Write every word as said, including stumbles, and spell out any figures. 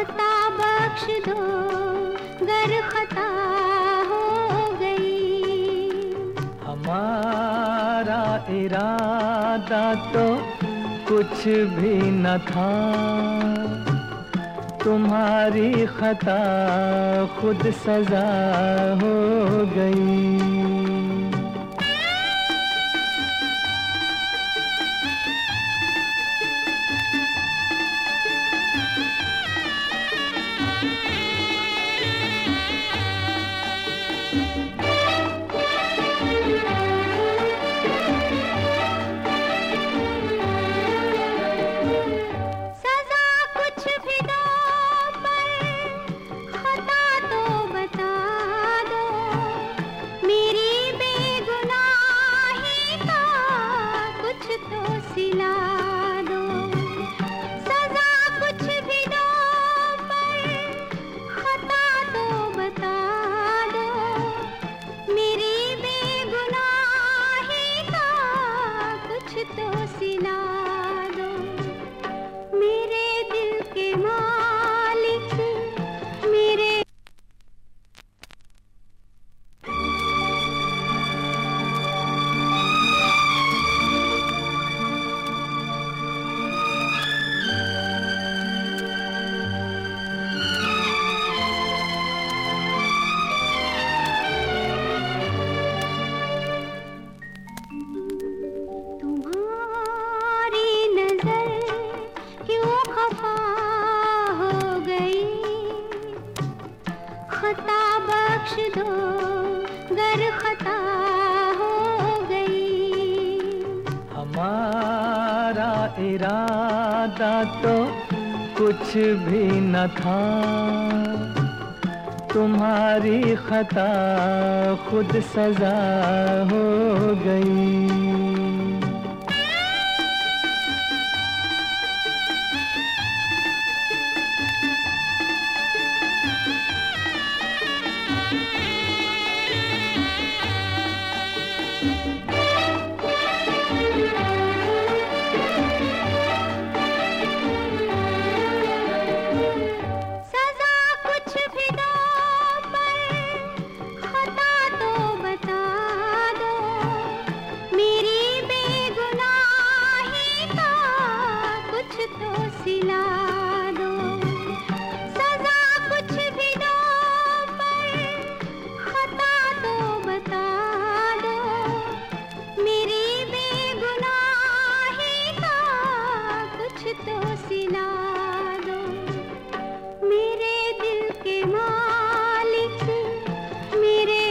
खता बख्श दो गर खता हो गई। हमारा इरादा तो कुछ भी न था, तुम्हारी खता खुद सजा हो गई। खता बख्श दो गर खता हो गई। हमारा इरादा तो कुछ भी न था, तुम्हारी खता खुद सजा हो गई।